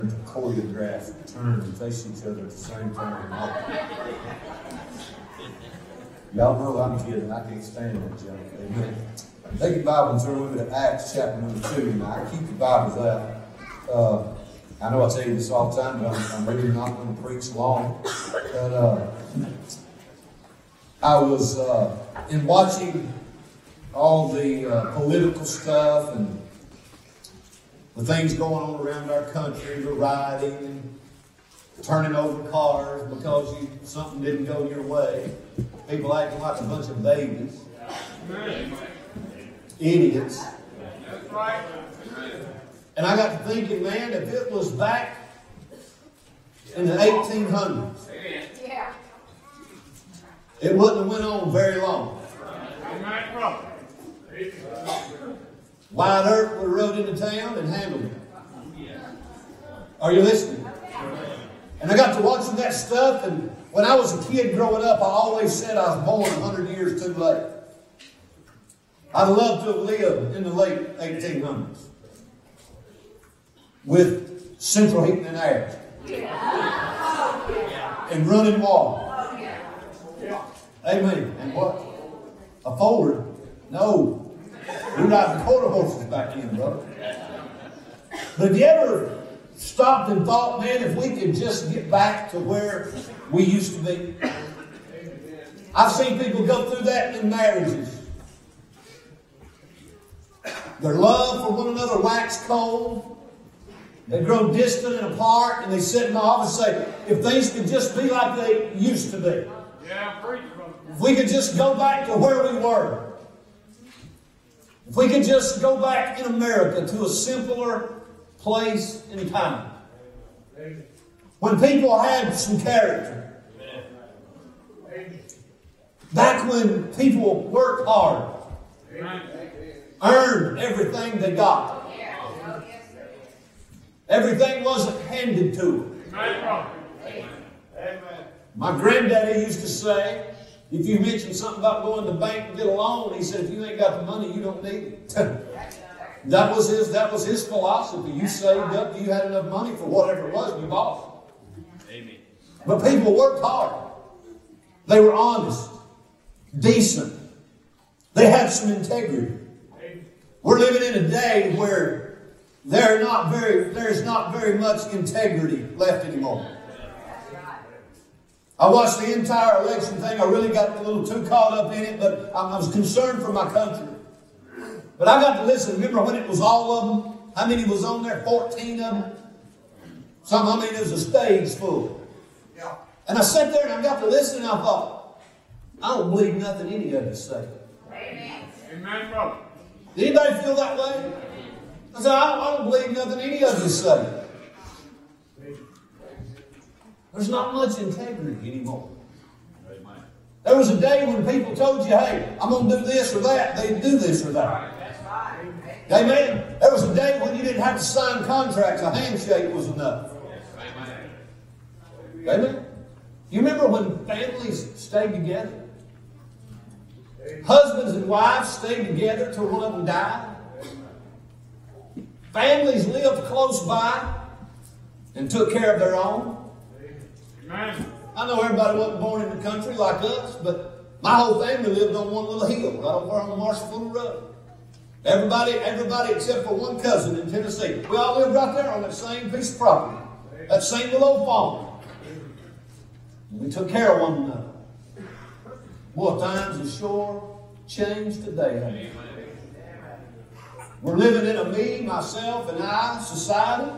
choreograph turn and face each other at the same time. Y'all know I'm kidding. I can't stand that joke. Amen. Take your Bible and turn with me to Acts chapter number 2. Now, I keep the Bibles out. I know I tell you this all the time, but I'm really not going to preach long. But I was in watching all the political stuff and the things going on around our country, the rioting and turning over cars because something didn't go your way. People acting like a bunch of babies. Idiots. And I got to thinking, man, if it was back in the 1800s, it wouldn't have went on very long. Wyatt Earp would have rode into town and handled it. Are you listening? And I got to watching that stuff, and when I was a kid growing up, I always said I was born 100 years too late. I'd love to have lived in the late 1800s with central heating and air and running water. Amen. And what? A Ford? No. We're riding quarter horses back in, brother. But have you ever stopped and thought, man, if we could just get back to where we used to be? I've seen people go through that in marriages. Their love for one another waxed cold. They grow distant and apart, and they sit in the office and say, if things could just be like they used to be. If we could just go back to where we were. If we could just go back in America to a simpler place and time. When people had some character. Back when people worked hard. Earned everything they got. Everything wasn't handed to them. My granddaddy used to say, if you mention something about going to the bank and get a loan, he said, if you ain't got the money, you don't need it. That was his philosophy. You saved up, you had enough money for whatever it was, you bought it. Amen. But people worked hard. They were honest, decent. They had some integrity. We're living in a day where there's not very much integrity left anymore. I watched the entire election thing. I really got a little too caught up in it, but I was concerned for my country. But I got to listen. Remember when it was all of them? How many was on there? 14 of them? It was a stage full. And I sat there and I got to listen and I thought, I don't believe nothing any of you say. Amen. Amen, brother. Did anybody feel that way? I said, I don't believe nothing any of you say. There's not much integrity anymore. There was a day when people told you, hey, I'm going to do this or that. They'd do this or that. Amen. There was a day when you didn't have to sign contracts. A handshake was enough. Amen. You remember when families stayed together? Husbands and wives stayed together till one of them died. Families lived close by and took care of their own. I know everybody wasn't born in the country like us, but my whole family lived on one little hill right over on the Marshall Road. Everybody except for one cousin in Tennessee. We all lived right there on that same piece of property. That same little old farm. We took care of one another. Boy, times have sure changed today. We're living in a me, myself, and I society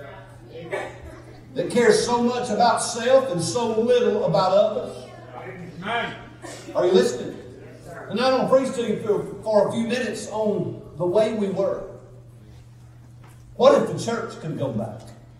that cares so much about self and so little about others. Are you listening? And I don't preach to you for a few minutes on the way we were. What if the church could go back?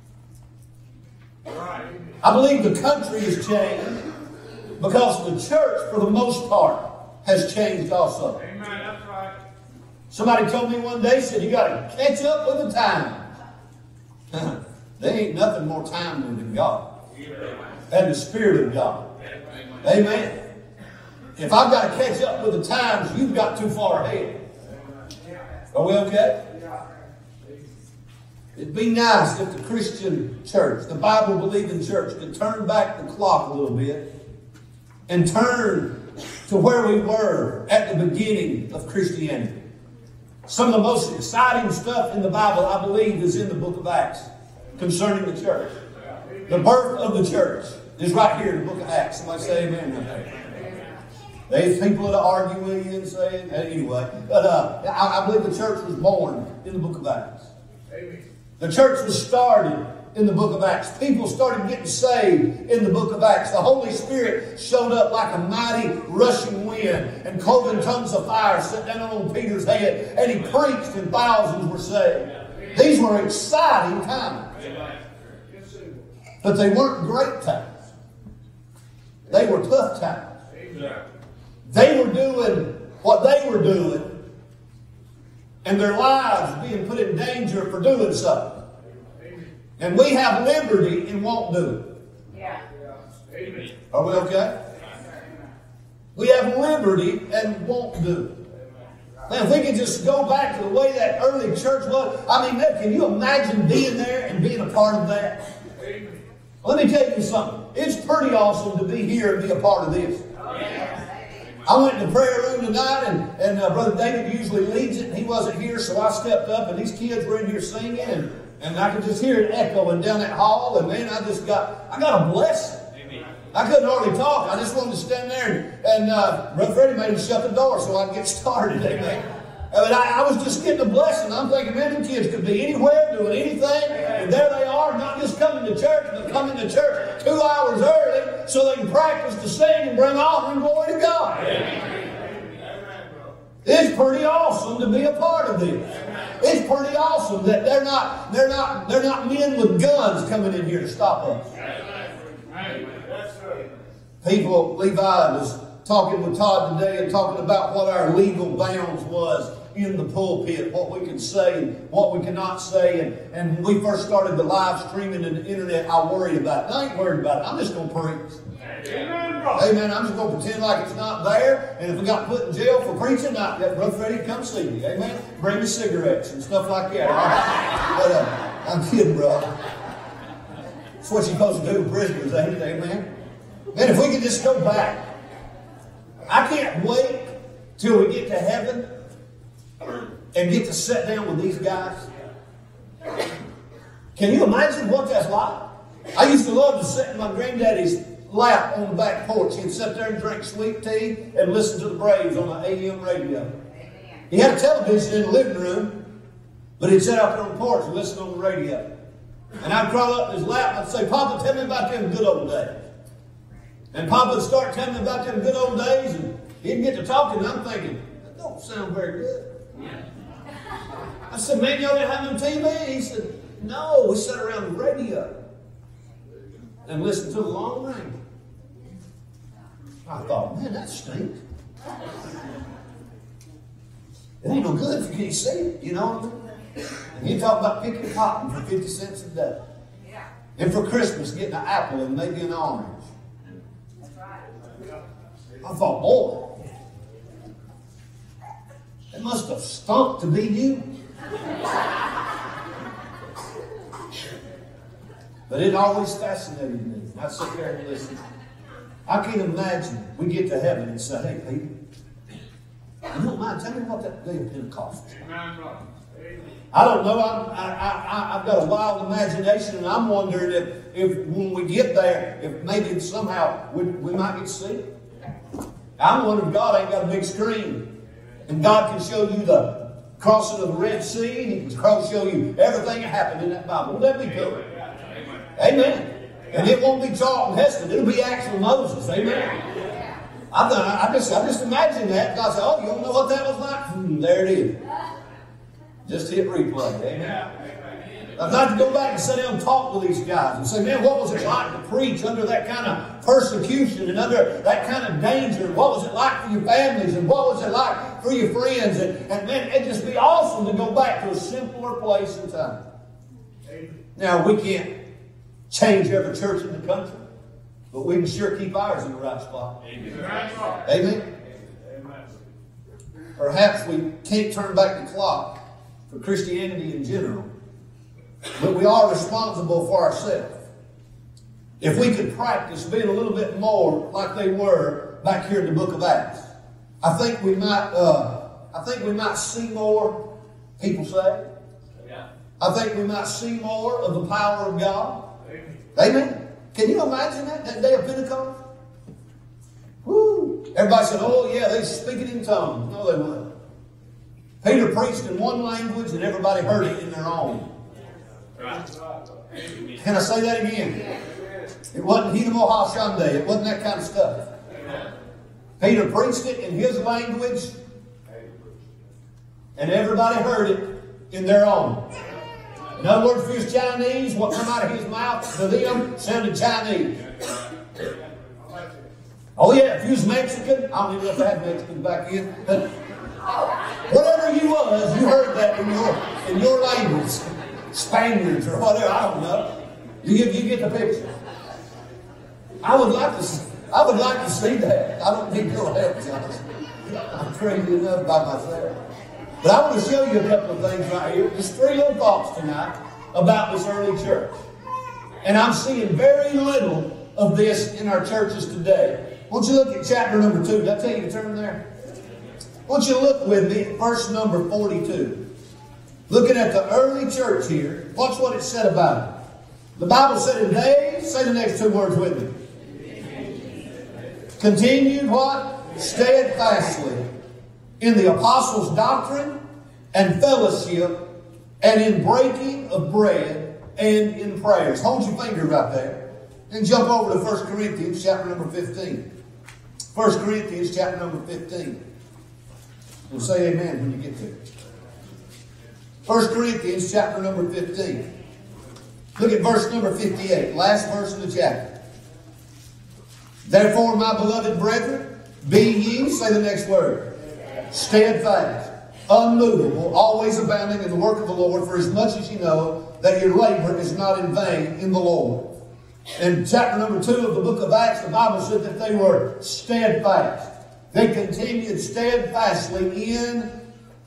I believe the country has changed because the church, for the most part, has changed also. Amen. That's right. Somebody told me one day, said, you got to catch up with the times. There ain't nothing more timely than God and the Spirit of God. Amen. If I've got to catch up with the times, you've got too far ahead. Are we okay? It'd be nice if the Christian church, the Bible-believing church, could turn back the clock a little bit and turn to where we were at the beginning of Christianity. Some of the most exciting stuff in the Bible, I believe, is in the book of Acts concerning the church. The birth of the church is right here in the book of Acts. Somebody say amen. There's people that argue with you and say, anyway. But I believe the church was born in the book of Acts. The church was started in the book of Acts. People started getting saved in the book of Acts. The Holy Spirit showed up like a mighty rushing wind, and cloven tongues of fire set down on Peter's head, and he preached and thousands were saved. These were exciting times. But they weren't great times. They were tough times. They were doing what they were doing, and their lives being put in danger for doing so. And we have liberty and won't do it. Yeah. Are we okay? We have liberty and won't do it. Man, if we could just go back to the way that early church was. I mean, man, can you imagine being there and being a part of that? Let me tell you something. It's pretty awesome to be here and be a part of this. I went in the prayer room tonight, and Brother David usually leads it, and he wasn't here, so I stepped up, and these kids were in here singing, and I could just hear it echoing down that hall, and man, I got a blessing. I couldn't hardly talk. I just wanted to stand there, and Brother Freddie made him shut the door so I could get started. Amen. But I was just getting a blessing. I'm thinking, man, them kids could be anywhere, doing anything, and there they are, not just coming to church, but coming to church 2 hours early so they can practice to sing and bring honor and glory to God. It's pretty awesome to be a part of this. It's pretty awesome that they're not men with guns coming in here to stop us. People, Levi was talking with Todd today and talking about what our legal bounds was in the pulpit, what we could say and what we cannot say. And when we first started the live streaming and the internet, I worried about it. I ain't worried about it. I'm just going to preach. Amen. I'm just going to pretend like it's not there. And if we got put in jail for preaching, Brother Freddie, come see me. Amen. Bring me cigarettes and stuff like that. But I'm kidding, bro. That's what you're supposed to do with prisoners, ain't it? Amen. Man, if we could just go back. I can't wait till we get to heaven and get to sit down with these guys. Can you imagine what that's like? I used to love to sit in my granddaddy's lap on the back porch. He'd sit there and drink sweet tea and listen to the Braves on the AM radio. He had a television in the living room, but he'd sit out there on the porch and listen on the radio. And I'd crawl up in his lap and I'd say, Papa, tell me about them good old days. And Papa would start telling me about them good old days, and he'd get to talking, and I'm thinking, that don't sound very good. I said, man, y'all didn't have no TV? He said, no, we sat around the radio and listened to the long range. I thought, man, that stinks. It ain't no good if you can't see it, you know what I mean? And he talked about picking cotton for 50 cents a day. And for Christmas, getting an apple and maybe an orange. I thought, boy, it must have stunk to be you. But it always fascinated me. I'd sit there and listen. I can't imagine we get to heaven and say, hey, Peter, you don't mind, tell me what that day of Pentecost was. I don't know. I've got a wild imagination, and I'm wondering if when we get there, if maybe somehow we might get to see it. I'm wondering if God ain't got a big screen, and God can show you the crossing of the Red Sea, and He can show you everything that happened in that Bible. Wouldn't that be cool? Amen. And it won't be Charlton Heston. It'll be actual Moses. Amen. I just imagine that. God said, oh, you don't know what that was like? There it is. Just hit replay. Amen. I'd like to go back and sit down and talk with these guys and say, man, what was it like to preach under that kind of persecution and under that kind of danger? What was it like for your families? And what was it like for your friends? And man, it'd just be awesome to go back to a simpler place and time. Now, we can't change every church in the country, but we can sure keep ours in the right spot. Amen. Perhaps we can't turn back the clock for Christianity in general, but we are responsible for ourselves. If we could practice being a little bit more like they were back here in the book of Acts, I think we might see more people saved. I think we might see more of the power of God. Amen. Can you imagine that day of Pentecost? Woo! Everybody said, oh yeah, they're speaking in tongues. No, they weren't. Peter preached in one language and everybody heard it in their own. Can I say that again? It wasn't Hidamo Hashande. It wasn't that kind of stuff. Peter preached it in his language and everybody heard it in their own. In other words, if he was Chinese, what came out of his mouth to them sounded Chinese. Oh yeah, if you was Mexican, I don't even know if I had Mexicans back in, but whatever you was, you heard that in your language. Spaniards or whatever, I don't know. You get the picture. I would like to see that. I don't need your help, Jonathan. I'm crazy enough by myself. But I want to show you a couple of things right here. Just 3 little thoughts tonight about this early church. And I'm seeing very little of this in our churches today. Won't you look at chapter number 2? Did I tell you to turn there? Won't you look with me at verse number 42? Looking at the early church here, watch what it said about it. The Bible said, and they, say the next 2 words with me. Continued what? Steadfastly in the apostles' doctrine and fellowship and in breaking of bread and in prayers. Hold your finger right there. And jump over to 1 Corinthians chapter number 15. 1 Corinthians chapter number 15. We'll say amen when you get there. 1 Corinthians chapter number 15. Look at verse number 58. Last verse of the chapter. Therefore, my beloved brethren, be ye, say the next word, steadfast, unmovable, always abounding in the work of the Lord, for as much as you know that your labor is not in vain in the Lord. In chapter number 2 of the book of Acts, the Bible said that they were steadfast. They continued steadfastly in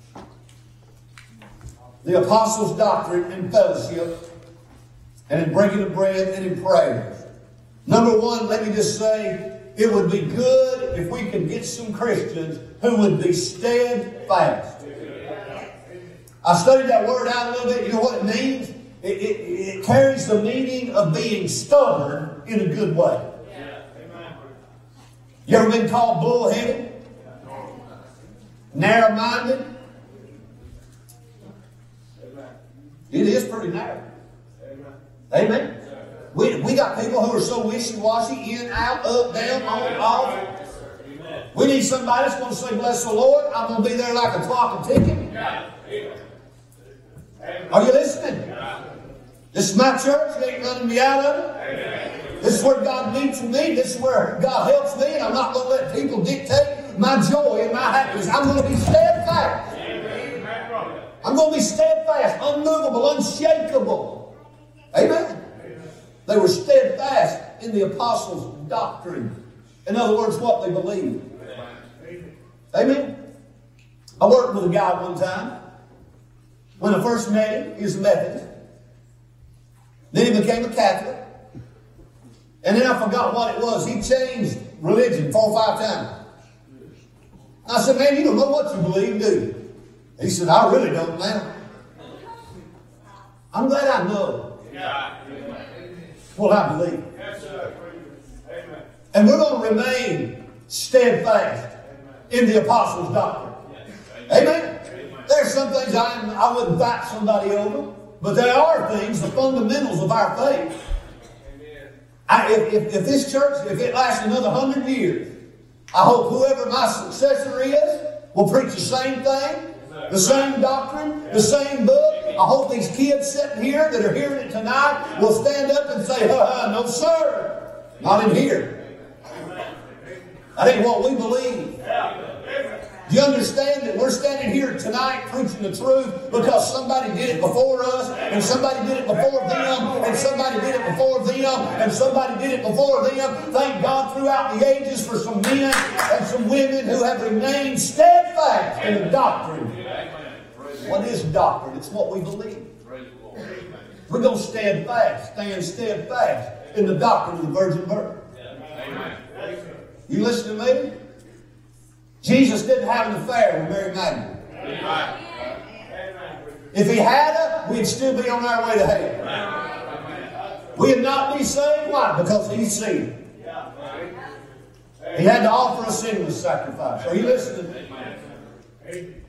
the apostles' doctrine and fellowship, and in breaking of bread and in prayers. Number 1, let me just say, it would be good if we could get some Christians who would be steadfast. I studied that word out a little bit. You know what it means? It carries the meaning of being stubborn in a good way. You ever been called bullheaded? Narrow-minded? It is pretty narrow. Amen. We got people who are so wishy-washy, in, out, up, down, on, off. We need somebody that's going to say, bless the Lord. I'm going to be there like a clock and ticking. Are you listening? This is my church. You ain't running me out of it. This is where God meets with me. This is where God helps me. And I'm not going to let people dictate my joy and my happiness. I'm going to be steadfast. I'm going to be steadfast, unmovable, unshakable. Amen. They were steadfast in the apostles' doctrine. In other words, what they believed. Amen. I worked with a guy one time. When I first met him, he was a Methodist. Then he became a Catholic. And then I forgot what it was. He changed religion 4 or 5 times. I said, man, you don't know what you believe, do you? He said, I really don't now. I'm glad I know what I believe. And we're going to remain steadfast in the apostles' doctrine. Amen? There's some things I wouldn't fight somebody over, but there are things, the fundamentals of our faith. If this church, if it lasts another 100 years, I hope whoever my successor is will preach the same thing, the same doctrine, the same book. I hope these kids sitting here that are hearing it tonight will stand up and say, no sir, not in here. That ain't what we believe. Do you understand that we're standing here tonight preaching the truth because somebody did it before us, and somebody did it before them, and somebody did it before them, and somebody did it before them? Thank God throughout the ages for some men and some women who have remained steadfast in the doctrine. What is doctrine? It's what we believe. We're going to stand steadfast in the doctrine of the virgin birth. You listen to me? Jesus didn't have an affair with Mary Magdalene. If he had her, we'd still be on our way to hell. We'd not be saved. Why? Because he's seen. He had to offer a sinless sacrifice. Are you listening? Amen.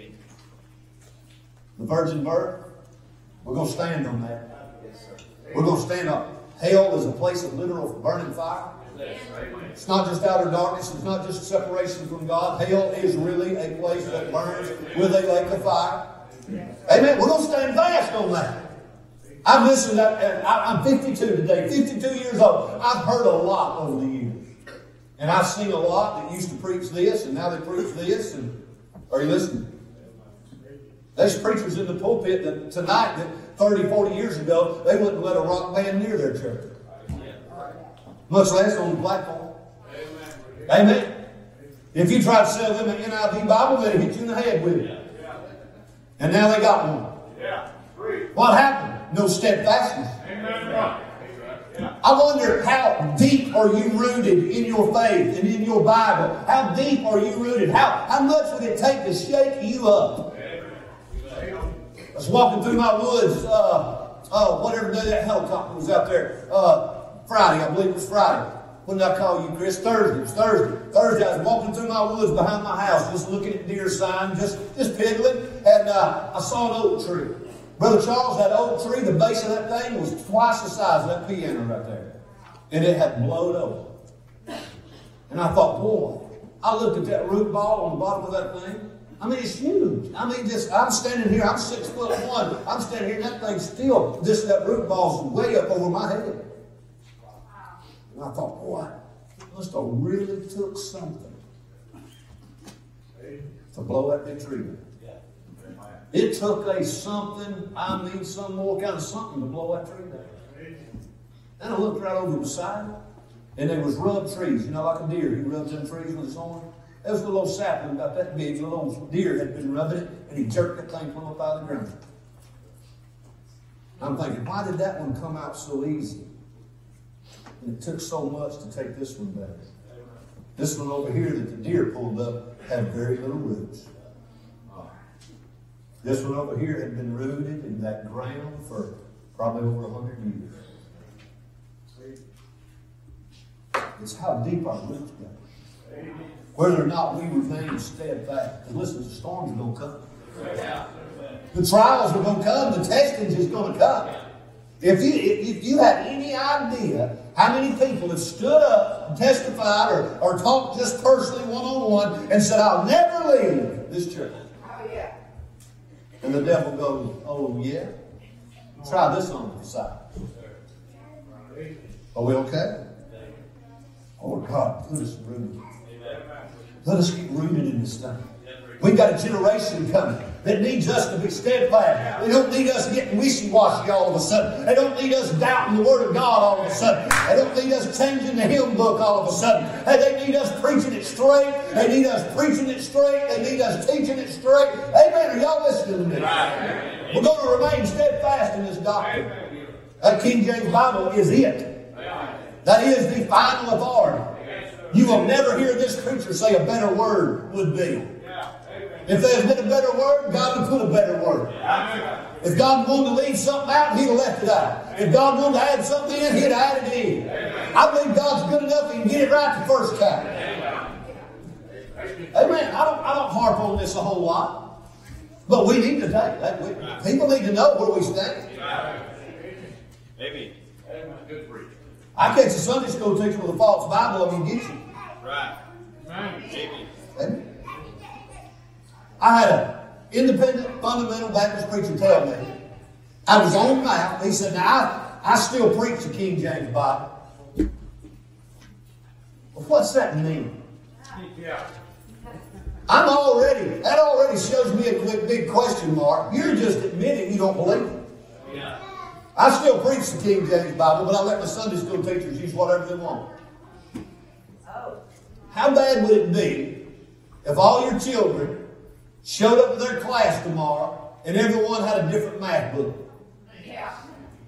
The virgin birth, we're going to stand on that. We're going to stand on. Hell is a place of literal burning fire. It's not just outer darkness. It's not just separation from God. Hell is really a place that burns with a lake of fire. Amen. We're going to stand fast on that. I've listened. I'm 52 today. 52 years old. I've heard a lot over the years. And I've seen a lot that used to preach this, and now they preach this. And are you listening? There's preachers in the pulpit that tonight that 30, 40 years ago, they wouldn't let a rock band near their church. Much less on the platform. Amen. If you try to sell them an NIV Bible, they'd hit you in the head with it. And now they got one. What happened? No steadfastness. I wonder, how deep are you rooted in your faith and in your Bible? How deep are you rooted? How much would it take to shake you up? I was walking through my woods, whatever day that helicopter was out there, Friday, I believe it was Friday. When did I call you, Chris? Thursday. It was Thursday. Thursday, I was walking through my woods behind my house, just looking at deer sign, just piddling, and I saw an oak tree. Brother Charles, that oak tree, the base of that thing was twice the size of that piano right there. And it had blowed over. And I thought, boy, I looked at that root ball on the bottom of that thing. I mean, it's huge. I mean, I'm standing here, I'm 6'1". I'm standing here, and that thing's still, that root ball's way up over my head. And I thought, boy, it must have really took something to blow that big tree down. It took some more kind of something to blow that tree down. And I looked right over beside it, and there was rubbed trees, like a deer. He rubs them trees with his horn. There was a little sapling about that big. A little deer had been rubbing it, and he jerked that thing from up out of the ground. I'm thinking, why did that one come out so easy? And it took so much to take this one back. This one over here that the deer pulled up had very little roots. This one over here had been rooted in that ground for probably over 100 years. It's how deep our roots go. Whether or not we remain steadfast. Because listen, the storms are going to come. The trials are going to come. The testings is going to come. If you had any idea how many people have stood up and testified or talked just personally one-on-one and said, I'll never leave this church. And the devil goes, oh yeah? Try this on the side. Are we okay? Oh God, put us rooted. Let us get rooted in this thing. We've got a generation coming that needs us to be steadfast. They don't need us getting wishy-washy all of a sudden. They don't need us doubting the Word of God all of a sudden. They don't need us changing the hymn book all of a sudden. Hey, they need us preaching it straight. They need us preaching it straight. They need us teaching it straight. Amen. Are y'all listening to me? We're going to remain steadfast in this doctrine. That King James Bible is it. That is the final authority. You will never hear this preacher say a better word would be. If there had been a better word, God would put a better word. If God wanted to leave something out, He'd have left it out. If God wanted to add something in, He'd have added it in. I believe God's good enough He can get it right the first time. Amen. I don't harp on this a whole lot. But we need to take that. People need to know where we stand. Amen. Good preacher. I catch a Sunday school teacher with a false Bible, and he gets you. Right. Amen. Amen. I had an independent, fundamental Baptist preacher tell me, I was on mount. He said, now I still preach the King James Bible. Well, what's that mean? Yeah. That already shows me a big question mark. You're just admitting you don't believe it. Yeah. I still preach the King James Bible, but I let my Sunday school teachers use whatever they want. How bad would it be if all your children showed up to their class tomorrow and everyone had a different math book?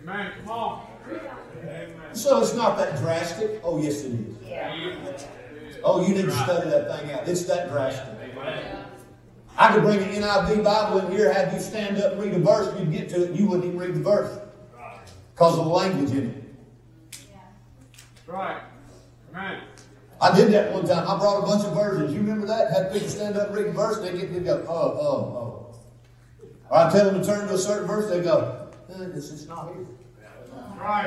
Amen. Come on. Amen. So it's not that drastic. Oh, yes, it is. Oh, you need to study that thing out. It's that drastic. I could bring an NIV Bible in here, have you stand up and read a verse, you'd get to it, and you wouldn't even read the verse. Because of the language in it. Right. Amen. I did that one time. I brought a bunch of versions. You remember that? Had people stand up and read the verse, and they get to go, oh. Or I tell them to turn to a certain verse, they go, it's just not here. Right.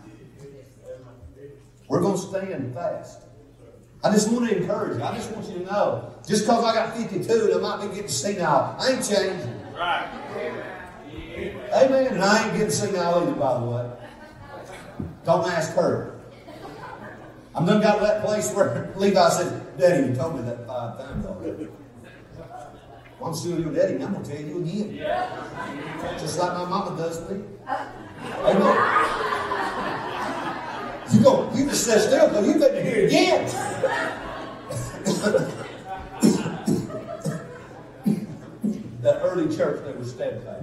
We're going to stand fast. I just want to encourage you. I just want you to know. Just because I got 52 and I might be getting senile, I ain't changing. Right. Amen. And I ain't getting senile either, by the way. Don't ask her. I'm done got to that place where Levi said, Daddy, you told me that 5 times already. Well, I'm still your daddy, and I'm going to tell you again. Just like my mama does me. Amen. You just sit still because you better hear it again. That early church, they were steadfast.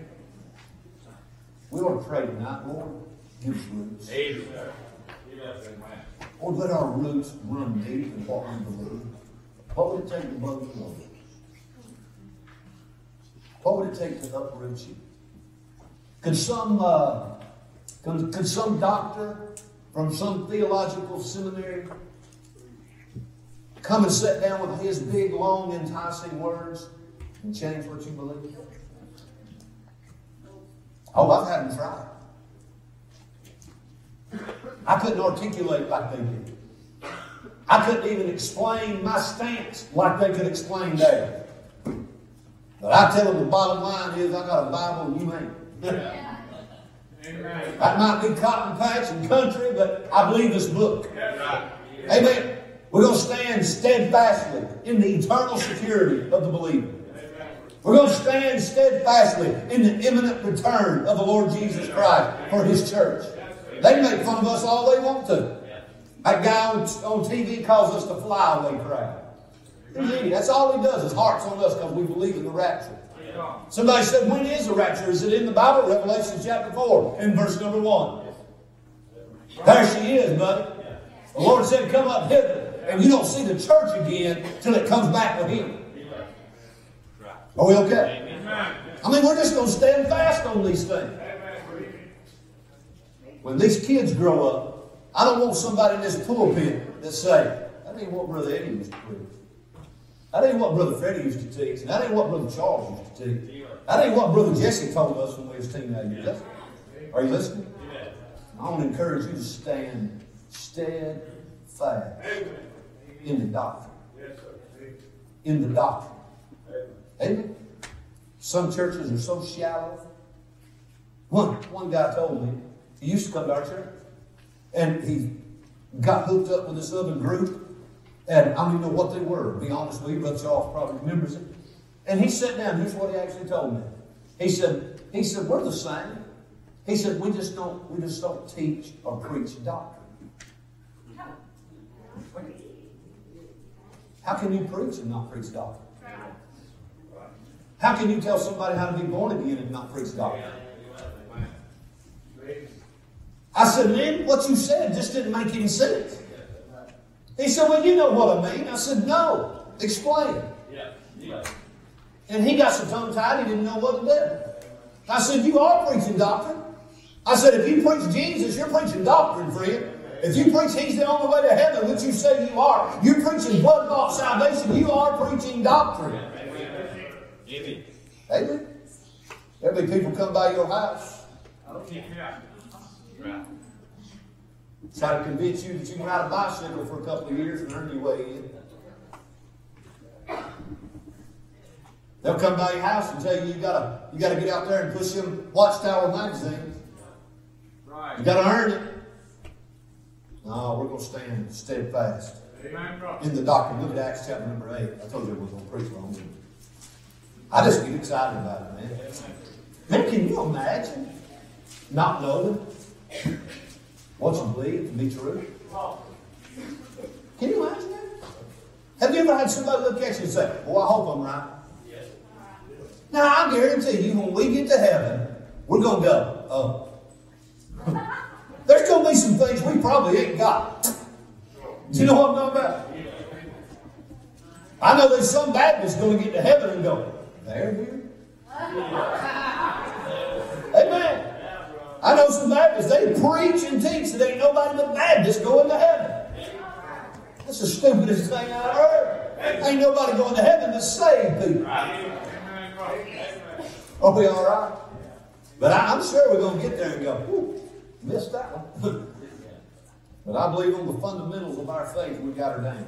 We want to pray tonight, Lord. Give us roots. Lord, let our roots run deep in what we believe. What would it take to blow the Lord? What would it take to uproot you? Could some doctor from some theological seminary come and sit down with his big, long, enticing words and change what you believe? Oh, I've had them try. I couldn't articulate like they did. I couldn't even explain my stance like they could explain theirs. But I tell them the bottom line is I got a Bible and you ain't. Amen. That might be cotton patch and country, but I believe this book. Amen. We're going to stand steadfastly in the eternal security of the believer. We're going to stand steadfastly in the imminent return of the Lord Jesus Christ for His church. They make fun of us all they want to. That guy on TV calls us the flyaway crowd. That's all he does is harps on us because we believe in the rapture. Somebody said, when is the rapture? Is it in the Bible? Revelation chapter 4 in verse number 1. There she is, buddy. The Lord said, come up hither. And you don't see the church again till it comes back with Him. Are we okay? I mean, we're just going to stand fast on these things. When these kids grow up, I don't want somebody in this pulpit that say, that ain't what Brother Eddie used to preach. That ain't what Brother Freddie used to teach. And that ain't what Brother Charles used to teach. That ain't what Brother Jesse told us when we was teenagers. Are you listening? I want to encourage you to stand steadfast in the doctrine. In the doctrine. Amen. Some churches are so shallow. One guy told me, he used to come to our church, and he got hooked up with this other group, and I don't even know what they were, to be honest with you. Brother Charles probably remembers it. And he sat down, here's what he actually told me. He said, we're the same. He said, we just don't teach or preach doctrine. How can you preach and not preach doctrine? How can you tell somebody how to be born again and not preach doctrine? I said, man, what you said just didn't make any sense. He said, well, you know what I mean. I said, no. Explain. And he got so tongue-tied he didn't know what to do. I said, you are preaching doctrine. I said, if you preach Jesus, you're preaching doctrine, friend. If you preach He's the only way to heaven, which you say you are, you're preaching blood-bought salvation. You are preaching doctrine. Amen. There'll be people come by your house. Try to convince you that you can ride a bicycle for a couple of years and earn your way in. They'll come by your house and tell you you gotta get out there and push them Watchtower magazines. Right. You gotta earn it. No, we're gonna stand steadfast in the doctrine. Look at Acts chapter number 8. I told you we're gonna preach long. I just get excited about it, man. Man, can you imagine not knowing what you believe to be true? Can you imagine that? Have you ever had somebody look at you and say, well, I hope I'm right? Yes. Now, I guarantee you, when we get to heaven, we're going to go, oh, we probably ain't got. Do you know what I'm talking about? I know there's some Baptists going to get to heaven and go, there we are. Amen. I know some Baptists, they preach and teach that ain't nobody but Baptists going to heaven. That's the stupidest thing I've heard. Ain't nobody going to heaven to save people. Are we all right? But I'm sure we're going to get there and go, whoo, missed that one. But I believe on the fundamentals of our faith, we got her down.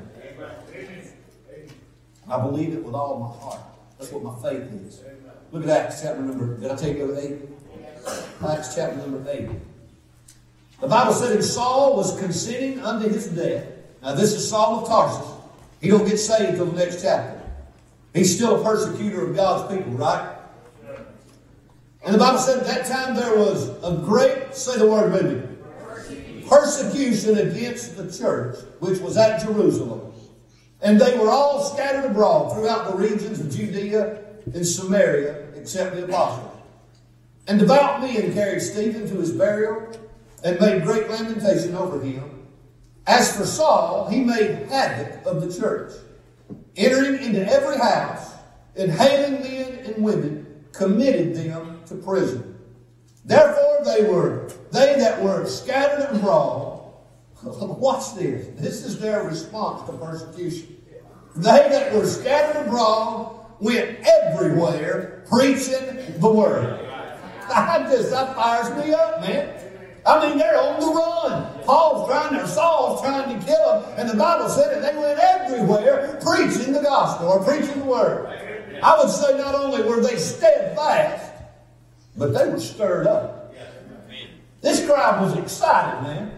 I believe it with all my heart. That's what my faith is. Look at Acts chapter number, did I take you over 8? Acts chapter number 8. The Bible said, and Saul was consenting unto his death. Now this is Saul of Tarsus. He don't get saved until the next chapter. He's still a persecutor of God's people, right? And the Bible said at that time there was a great, say the word with me, persecution against the church, which was at Jerusalem. And they were all scattered abroad throughout the regions of Judea and Samaria, except the apostles. And devout men carried Stephen to his burial and made great lamentation over him. As for Saul, he made havoc of the church, entering into every house and hailing men and women, committed them to prison. Therefore they that were scattered abroad, watch this. This is their response to persecution. They that were scattered abroad went everywhere preaching the word. That fires me up, man. I mean, they're on the run. Saul's trying to kill them, and the Bible said that they went everywhere preaching the gospel or preaching the word. I would say not only were they steadfast, but they were stirred up. This crowd was excited, man.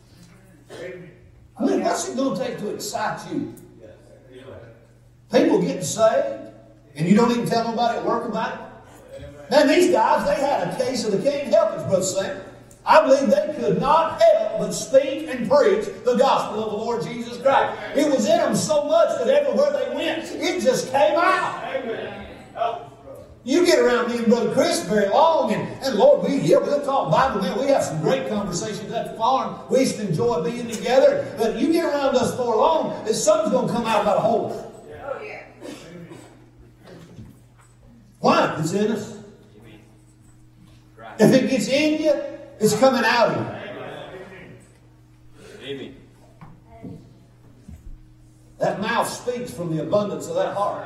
I mean, what's it going to take to excite you? People getting saved, and you don't even tell nobody at work about it? Man, these guys, they had a case of the can't help it, Brother Sam. I believe they could not help but speak and preach the gospel of the Lord Jesus Christ. It was in them so much that everywhere they went, it just came out. You get around me and Brother Chris very long, and Lord, we'll talk Bible, man. We have some great conversations at the farm. We used to enjoy being together. But you get around us for long, and something's going to come out about a hole. Why? It's in us. If it gets in you, it's coming out of you. Amen. That mouth speaks from the abundance of that heart.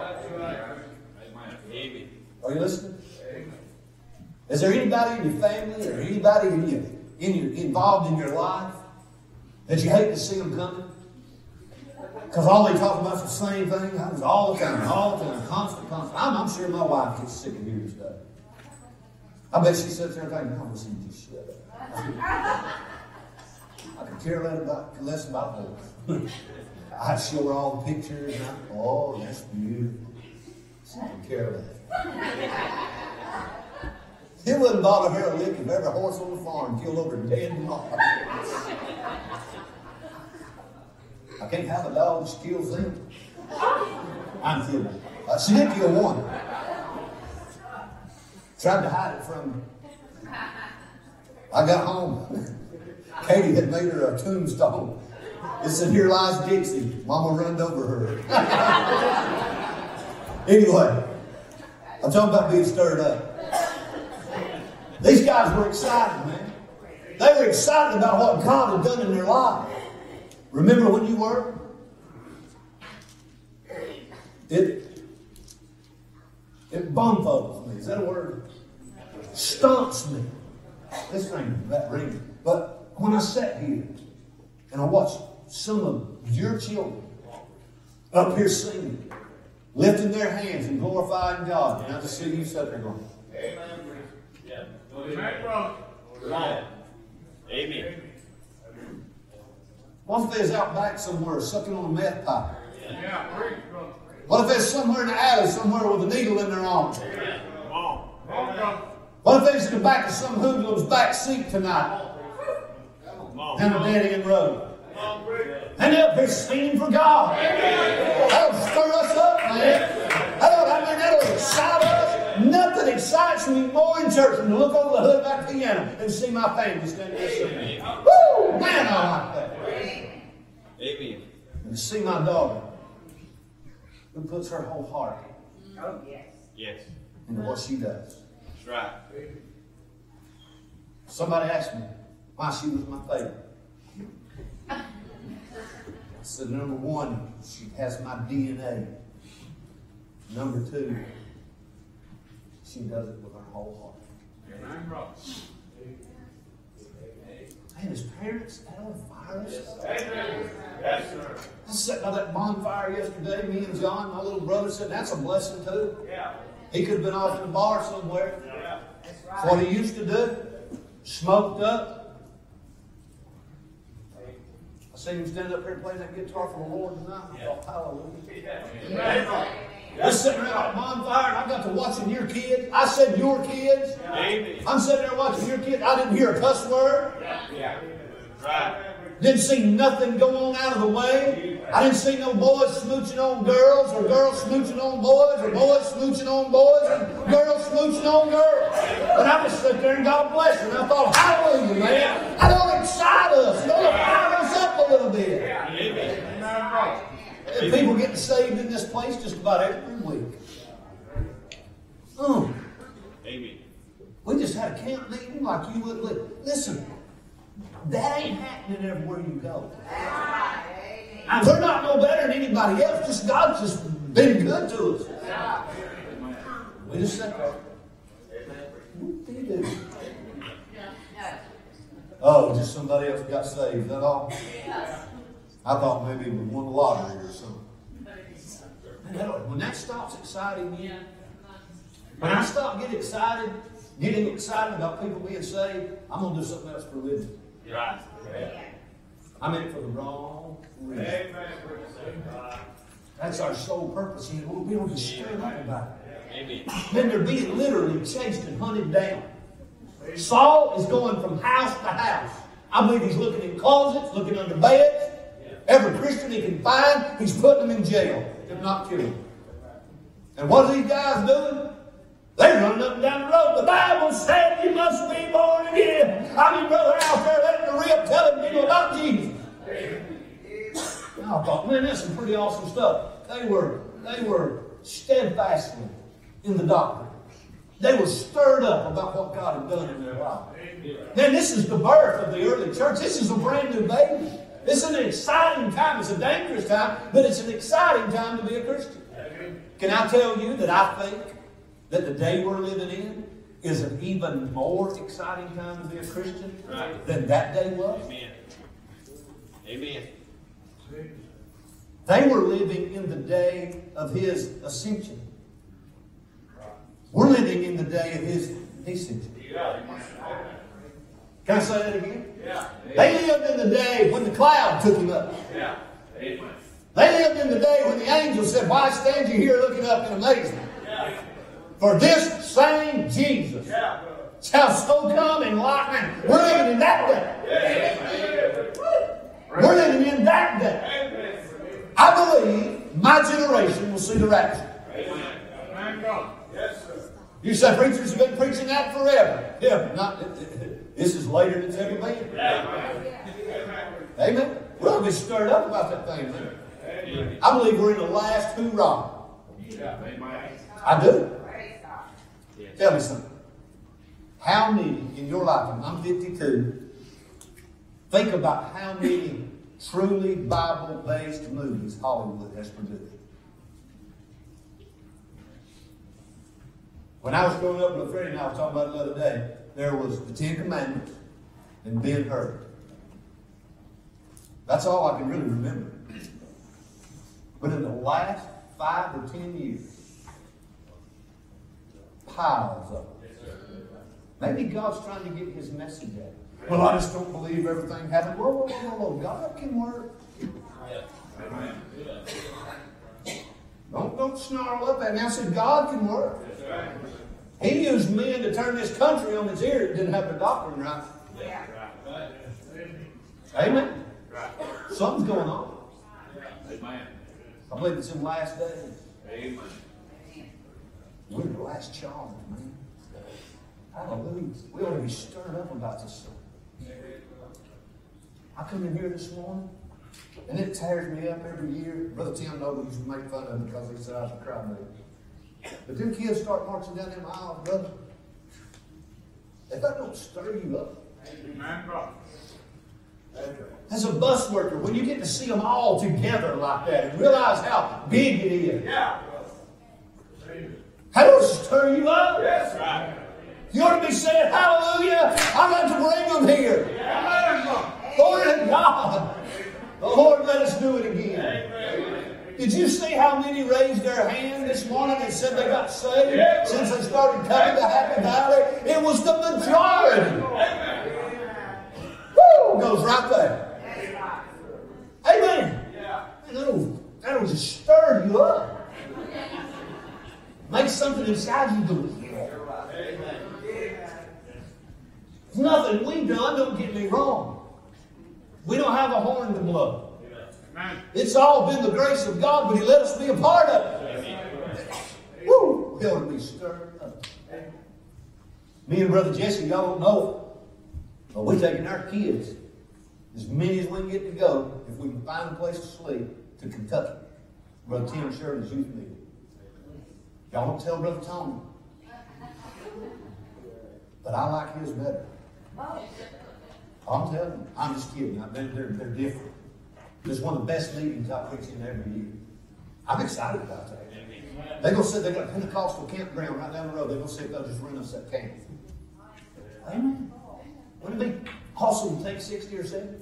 Amen. Are you listening? Is there anybody in your family or anybody involved in your life that you hate to see them coming? Because all they talk about is the same thing. Happens all the time, constant. I'm sure my wife gets sick of hearing stuff. I bet she sits there and thinks, no, listen, just shut up. I could care less about those. I show her all the pictures. And oh, that's beautiful. She could care less. It wouldn't bother her a lick if every horse on the farm killed over dead tomorrow. I can't have a dog that kills them. I'm kidding. She did kill one. Tried to hide it from me. I got home. Katie had made her a tombstone. It said, "Here lies Dixie. Mama runned over her." Anyway, I'm talking about being stirred up. These guys were excited, man. They were excited about what God had done in their life. Remember when you were? It bumfuzzles me. Is that a word? Stumps me. This thing is that ringing. But when I sat here and I watched some of your children up here singing, lifting their hands and glorifying God, and I just see you sit there going, Amen. Yeah. Amen, brother. Amen. what if they was out back somewhere sucking on a meth pipe? Yeah, preach, brother. What if there's somewhere in the alley somewhere with a needle in their arm? Come on. Come on, brother. What if there's in the back of some hoodlum's back seat tonight Come on. down a dead-end road? Come on, preach. And they're up here singing for God. That'll stir us up, man. That'll excite us. Nothing excites me more in church than to look over the hood of that piano and see my family standing there singing. Woo! Man, I See my daughter, who puts her whole heart Yes. into what she does. That's right. Somebody asked me why she was my favorite. I said, number one, she has my DNA. Number two, she does it with her whole heart. Amen, brother. Man, his parents, that don't fire us. Amen. Yes, sir. I was sitting by that bonfire yesterday, me and John, my little brother, said, that's a blessing too. Yeah. He could have been off in a bar somewhere. Yeah. That's what he used to do. Smoked up. I seen him stand up here playing that guitar for the Lord tonight. I thought, hallelujah. Amen, brother. We're sitting around that bonfire and I got to watching your kids. I said your kids. Amen. I'm sitting there watching your kids. I didn't hear a cuss word. Yeah. Right. Didn't see nothing go on out of the way. I didn't see no boys smooching on girls or girls smooching on boys or boys smooching on boys and girls smooching on girls. But I just sit there and God bless them. And I thought, hallelujah, man. I don't excite us. Don't fire us up a little bit. Amen. Amen, brother. And people getting saved in this place just about every week. Amen. We just had a camp meeting like you would live. Listen, that ain't happening everywhere you go. And we're not no better than anybody else. Just God's just been good to us. We just said, what do you do? Oh, just somebody else got saved. Is that all? I thought maybe we won the lottery or something. When that stops exciting you, when I stop getting excited about people being saved, I'm going to do something else for a living. Right. I'm in it for the wrong reason. Amen. That's our sole purpose. You know, we don't get stirred up about it. Amen. Then they're being literally chased and hunted down. Saul is going from house to house. I believe he's looking in closets, looking under beds. Every Christian he can find, he's putting them in jail, if not killing them. And what are these guys doing? They're running up and down the road. The Bible said you must be born again. I mean, brother out there letting the rip telling people about Jesus. And I thought, man, that's some pretty awesome stuff. They were steadfastly in the doctrine. They were stirred up about what God had done in their life. Man, this is the birth of the early church. This is a brand new baby. It's an exciting time. It's a dangerous time, but it's an exciting time to be a Christian. Can I tell you that I think that the day we're living in is an even more exciting time to be a Christian than that day was? Amen. Amen. They were living in the day of His ascension. We're living in the day of His descension. Can I say that again? Yeah. They lived in the day when the cloud took Him up. Yeah. Amen. They lived in the day when the angel said, why stand you here looking up in amazement? Yeah. For this same Jesus Yeah. shall so come in lightning. We're living in that day. We're living in that day. I believe my generation will see the rapture. Amen, brother. Yes, sir. You say preachers have been preaching that forever. Yeah, this is later than it's ever been. Amen. We're going to be stirred up about that thing, man. I believe we're in the last hoorah. Yeah. Amen. I do. Tell me something. How many in your lifetime, I'm 52, think about how many truly Bible-based movies Hollywood has produced. When I was growing up with a friend and I was talking about it the other day, there was the Ten Commandments and Ben-Hur. That's all I can really remember. But in the last 5 or 10 years, piles of it. Maybe God's trying to get His message out. Well, I just don't believe everything happened. Whoa. God can work. Don't snarl up at me. I said God can work. He used men to turn this country on its ear that didn't have the doctrine right. Amen. Something's going on. Amen. I believe it's in the last days. Amen. We're in the last charge, man. Hallelujah. We ought to be stirred up about this stuff. I come in here this morning. And it tears me up every year. Brother Tim Noble used to make fun of him because he said I was a crybaby. But them kids start marching down them aisles, brother. If that don't stir you up. Amen, brother. As a bus worker, when you get to see them all together like that and realize how big it is. Yeah. How does it stir you up? Yes, right. You ought to be saying, hallelujah, I got to bring them here. Amen, brother. Glory to God. The Lord let us do it again. Did you see how many raised their hand this morning and said they got saved since they started coming to Happy Valley? It was the majority. Woo! Goes right there. Amen. And that'll just stir you up. Make something inside you believe. It's nothing we've done, don't get me wrong. We don't have a horn to blow. It's all been the grace of God, but He let us be a part of it. Woo! We ought to be stirred up. Me and Brother Jesse, y'all don't know it, but we're taking our kids, as many as we can get to go, if we can find a place to sleep, to Kentucky. Brother Tim Sheridan's youth meeting. Y'all don't tell Brother Tony. But I like his better. I'm telling you, I'm just kidding. They're different. It's one of the best meetings I preach in every year. I'm excited about that. They're going to say they got a Pentecostal campground right down the road. They're going to say they'll just rent us that camp. Amen. Wouldn't it be awesome to take 60 or 70?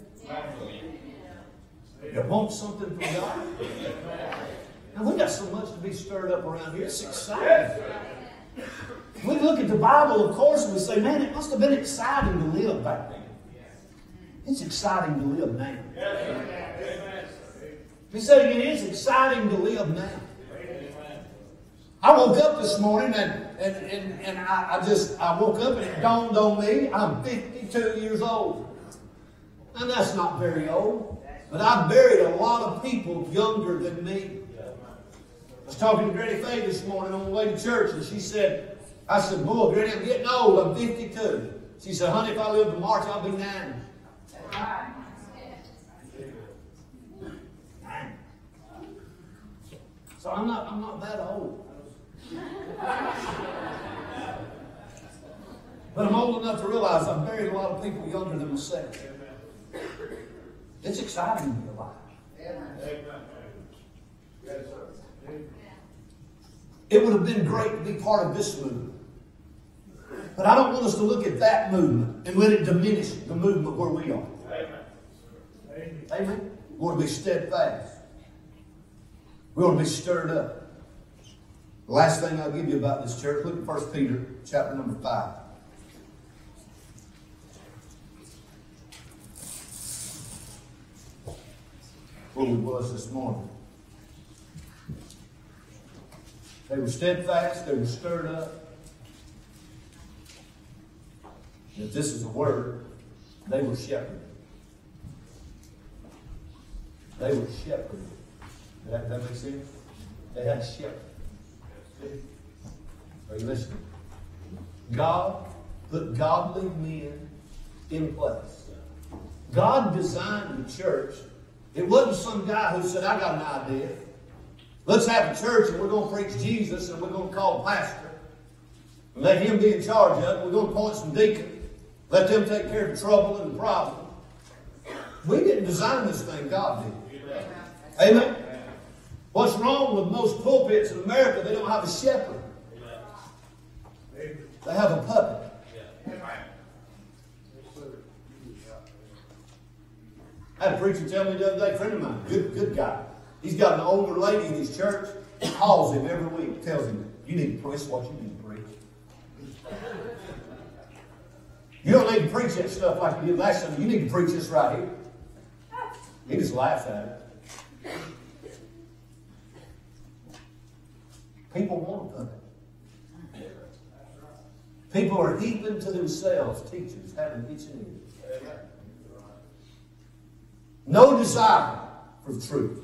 You want something from God? Now, we got so much to be stirred up around here. It's exciting. We look at the Bible, of course, and we say, man, it must have been exciting to live back then. It's exciting to live now. We say it is exciting to live now. I woke up this morning and I woke up and it dawned on me, I'm 52 years old. And that's not very old. But I've buried a lot of people younger than me. I was talking to Granny Faye this morning on the way to church, and she said, I said, boy, Granny, I'm getting old. I'm 52. She said, honey, if I live to March, I'll be 90. 90. So I'm not that old. But I'm old enough to realize I've buried a lot of people younger than myself. It's exciting to be alive. It would have been great to be part of this movement. But I don't want us to look at that movement and let it diminish the movement where we are. Amen. We want to be steadfast. We want to be stirred up. The last thing I'll give you about this church, look at 1 Peter chapter number 5. Where we was this morning. They were steadfast, they were stirred up. If this is a word, they were shepherded. They were shepherded. Does that make sense? They had a shepherd. Are you listening? God put godly men in place. God designed the church. It wasn't some guy who said, I got an idea. Let's have a church and we're going to preach Jesus and we're going to call a pastor. And let him be in charge of it. We're going to appoint some deacons. Let them take care of the trouble and the problem. We didn't design this thing, God did. Amen? What's wrong with most pulpits in America? They don't have a shepherd. They have a puppet. I had a preacher tell me the other day, a friend of mine, good guy. He's got an older lady in his church. Calls him every week, tells him, you need to preach what you need to preach. You don't need to preach that stuff like you did last Sunday. You need to preach this right here. He just laughs at it. People want a puppet. People are heaping to themselves teachers, having each and every. No desire for the truth.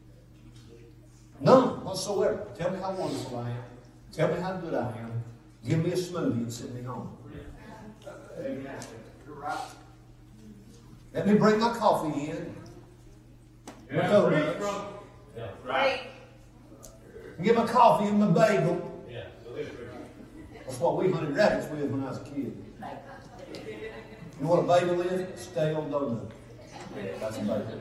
None whatsoever. Tell me how wonderful I am. Tell me how good I am. Give me a smoothie and send me home. Let me bring my coffee in. my donuts. Right. Get my coffee and my bagel. Yeah. That's what we hunted rabbits with when I was a kid. You know what a bagel is? Stale donut. That's a bagel.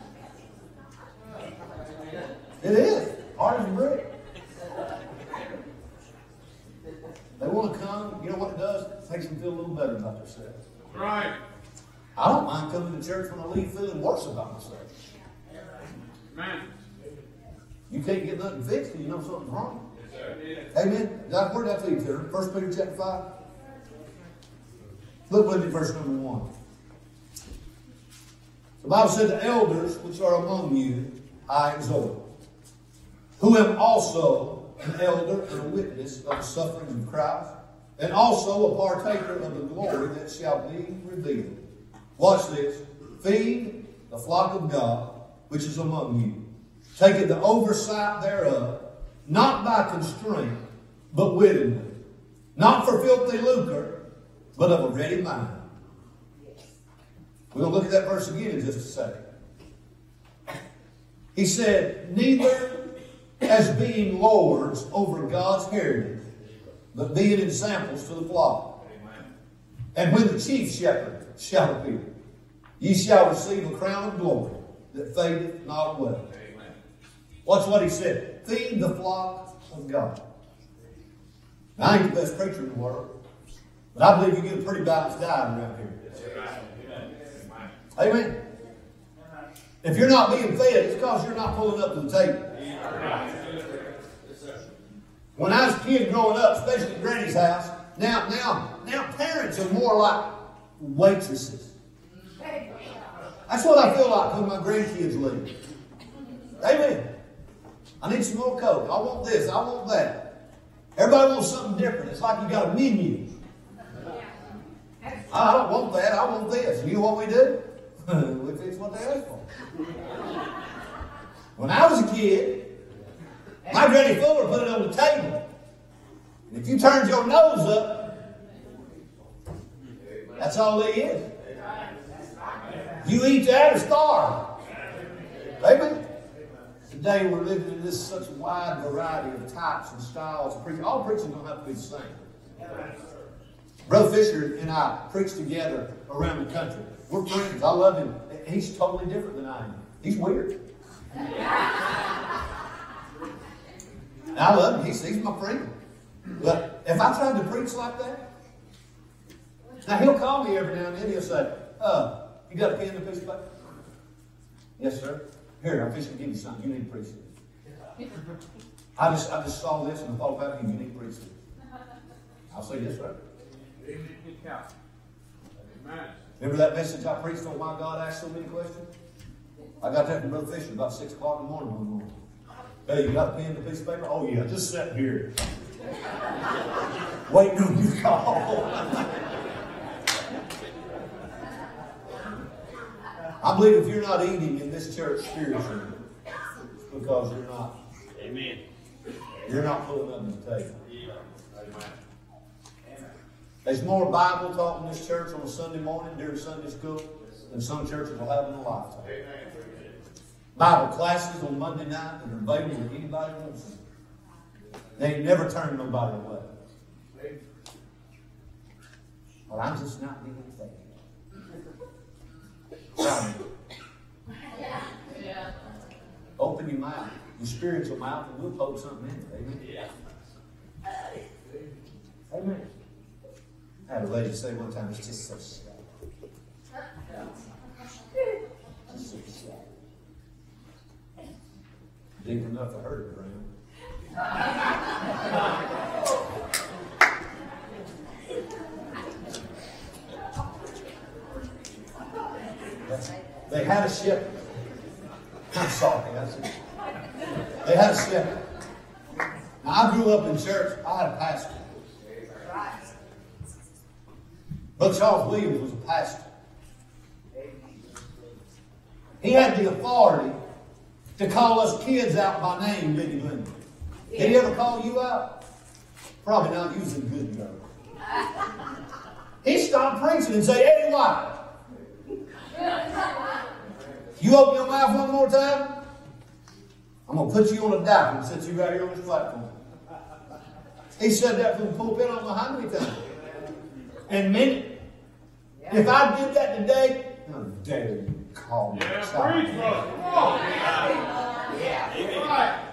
It is. Hard as a brick. They want to come, you know what it does? It makes them feel a little better about themselves. Right. I don't mind coming to church when I leave feeling worse about myself. Man. You can't get nothing fixed and you know something's wrong. Amen. Where did that lead to? 1 Peter chapter 5. Look with me at verse number 1. The Bible said, the elders which are among you, I exhort, who am also an elder and a witness of the sufferings of Christ, and also a partaker of the glory that shall be revealed. Watch this. Feed the flock of God, which is among you, taking the oversight thereof, not by constraint, but willingly, not for filthy lucre, but of a ready mind. We're going to look at that verse again in just a second. He said, neither as being lords over God's heritage, but being examples to the flock. And when the chief shepherd shall appear, ye shall receive a crown of glory that fadeth not away. Watch what he said. Feed the flock of God. Now, I ain't the best preacher in the world, but I believe you get a pretty balanced diet around here. Amen. If you're not being fed, it's because you're not pulling up to the table. When I was a kid growing up, especially at Granny's house, now parents are more like waitresses. That's what I feel like when my grandkids leave. Amen. I need some more Coke. I want this. I want that. Everybody wants something different. It's like you got a menu. I don't want that. I want this. You know what we do? We fix what they ask for. When I was a kid, my Granny Fuller put it on the table. And if you turned your nose up, that's all there is. You eat that or starve. Amen. Today we're living in this such wide variety of types and styles of preaching. All preaching don't have to be the same. Brother Fisher and I preach together around the country. We're friends. I love him. He's totally different than I am. He's weird. I love him. He's my friend. But if I tried to preach like that, now he'll call me every now and then. He'll say, you got a pen and a piece of paper? Yes, sir. Here, I'm fixing to give you something. You need to preach it. I just saw this and I thought about it. You need to preach it. I'll say, yes, sir. Remember that message I preached on why God asked so many questions? I got that from Brother Fisher about 6 o'clock in the morning one morning. Hey, you got a pen and a piece of paper? Oh, yeah, just sit here. Waiting on you to call. I believe if you're not eating in this church spiritually, it's because you're not. Amen. You're not pulling up to the table. There's more Bible taught in this church on a Sunday morning during Sunday school than some churches will have in a lifetime. Bible classes on Monday night that are available to anybody who wants them. They ain't never turned nobody away. Well, I'm just not being fed. Open your mouth, your spiritual mouth, and we'll poke something in it. Amen. Amen. I had a lady say one time, it's just so sad. Just so sad. Deep enough for her to drown. They had a shepherd. I'm sorry, that's it. They had a shepherd. Now, I grew up in church. I had a pastor. Brother Charles Williams was a pastor. He had the authority to call us kids out by name, didn't he, Linda? Did he ever call you out? Probably not. You was a good girl. He stopped preaching and said, Eddie White. You open your mouth one more time, I'm going to put you on a diaper and set you right here on this platform. He said that from the pulpit on the how many times? And many. If I did that today, how dare you call me a child? Preach, brother. Come on. Amen.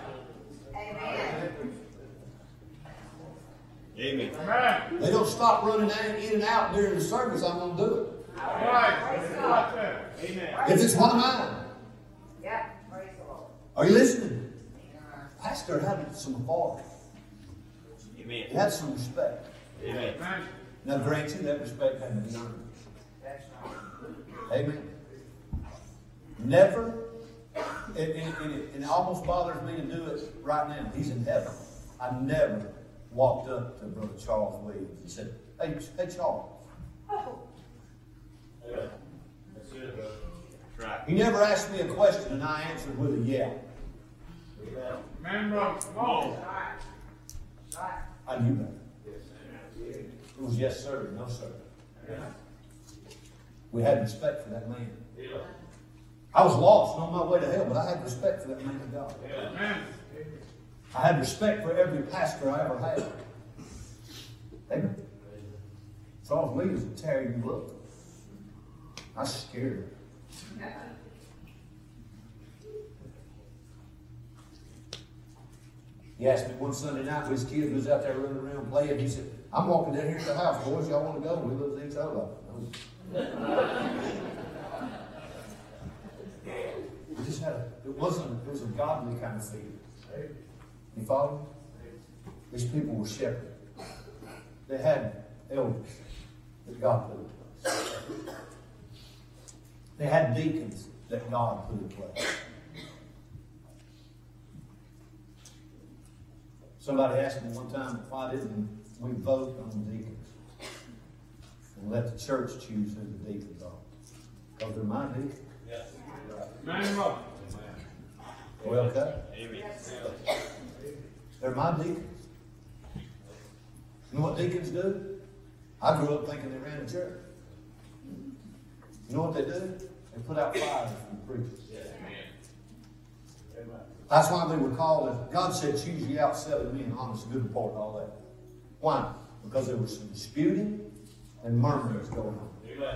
Amen. Amen. Amen. They don't stop running in and out during the service, I'm going to do it. All right. Right there. Amen. If it's one of mine. Yeah, praise the Lord. Are you listening? Pastor had some authority. Amen. He had some respect. Amen. Amen. Now, grant you that respect had to be earned. That's right. Amen. Never, and it almost bothers me to do it right now. He's in heaven. I never walked up to Brother Charles Williams and said, hey Charles. That's it, brother. That's right. He never asked me a question and I answered with a yeah. Amen, brother. Come on. Right. I knew that. It was yes sir, no sir. We had respect for that man. I was lost and on my way to hell, but I had respect for that man of God. Amen. I had respect for every pastor I ever had. Amen. Charles Williams would tear you up. I was scared. He asked me one Sunday night when his kid was out there running around playing. He said, I'm walking down here to the house, boys. Y'all want to go? We lose each other. We just had it was a godly kind of feeling. You follow? These people were shepherds. They had elders that God put in place. They had deacons that God put in place. Somebody asked me one time, why didn't we vote on the deacons? And let the church choose who the deacons are. Because they're my deacons. Amen, brother. Well, okay. Amen. They're my deacons. You know what deacons do? I grew up thinking they ran a church. You know what they do? They put out fires for the preachers. That's why they were called, God said, choose ye out 7 men, honest, good report, all that. Why? Because there was some disputing and murmurings going on.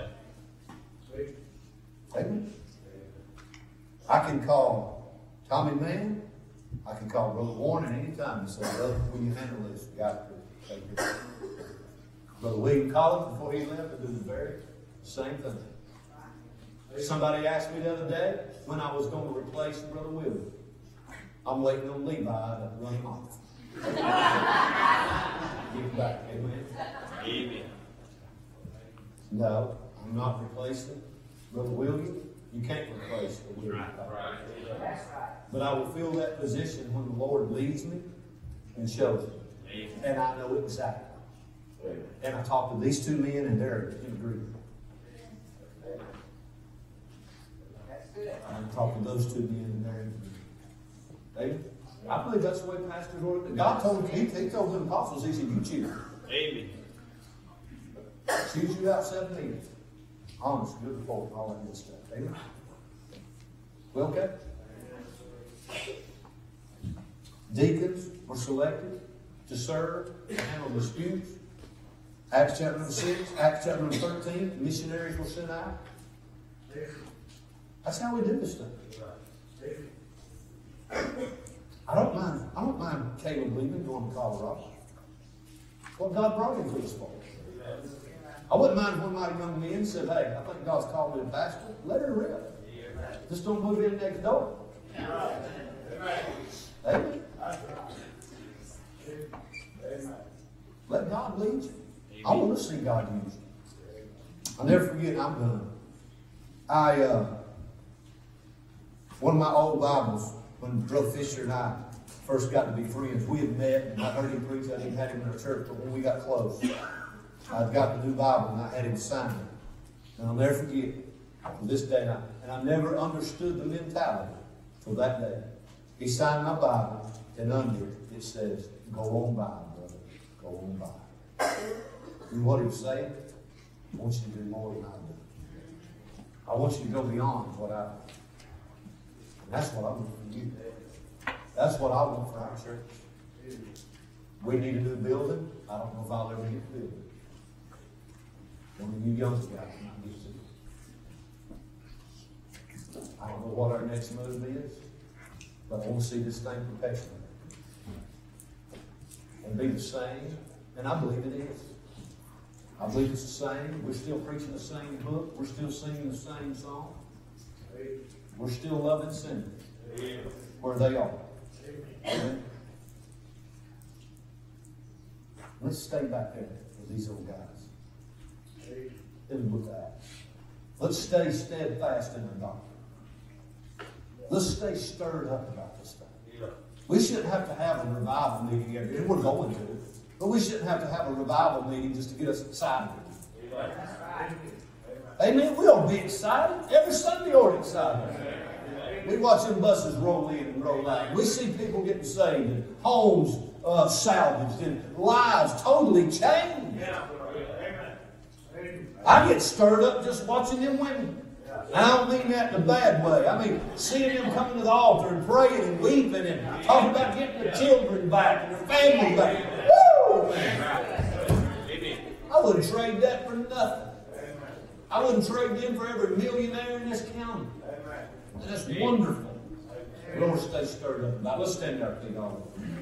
Amen. I can call Tommy Mann. I can call Brother Warren at any time and say, brother, will you handle this? Got to take it. Brother William Collins, before he left, would do the very same thing. Somebody asked me the other day when I was going to replace Brother William. I'm waiting on Levi to run him off. Get him back. Amen. Amen. No, I'm not replacing Brother William. You can't replace the William. Right. That's right. But I will fill that position when the Lord leads me and shows me. Amen. And I know exactly. And I talked to these 2 men and they're in agreement. That's good. I talked to those 2 men and they're in agreement. Amen. I believe that's the way pastors work. God told he told the apostles, he said, you choose. Amen. Choose you out 7 men. Honest, good report, all that good stuff. Amen. Well, okay. Deacons were selected to serve and handle disputes. Acts chapter number 6, Acts chapter number 13, missionaries were sent out. That's how we do this stuff. I don't mind Caleb leaving, going to Colorado. What God brought him to us for. I wouldn't mind if one of my young men said, hey, I think God's called me to pastor. Let her rip. Just don't move in next door. Amen. Let God lead you. I want to see God use you. I'll never forget, I'm done. One of my old Bibles, when Brother Fisher and I first got to be friends, we had met, and I heard him preach. I didn't have him in our church, but when we got close, I'd got the new Bible, and I had him sign it. And I'll never forget, to this day, and I never understood the mentality till that day. He signed my Bible, and under it says, go on by, brother, go on by. And what he was saying, I want you to do more than I do. I want you to go beyond what I do. That's what I want for you. That's what I want for our church. We need a new building. I don't know if I'll ever get a building. One of you young guys might get to. I don't know what our next move is, but I want to see this thing perpetuate and be the same. And I believe it is. I believe it's the same. We're still preaching the same book. We're still singing the same song. We're still loving sinners where they are. Amen. Let's stay back there with these old guys. And with that. Let's stay steadfast in the doctrine. Let's stay stirred up about this thing. We shouldn't have to have a revival meeting every year. We're going to. But we shouldn't have to have a revival meeting just to get us excited. Amen. We ought to be excited. Every Sunday we're excited. We watch them buses roll in and roll out. We see people getting saved and homes salvaged and lives totally changed. I get stirred up just watching them women. And I don't mean that in a bad way. I mean, seeing them coming to the altar and praying and weeping and talking about getting their children back and their family back. Woo! I wouldn't trade that for nothing. I wouldn't trade them for every millionaire in this county. And that's wonderful. Lord, stay stirred up. Now, let's stand our feet all over.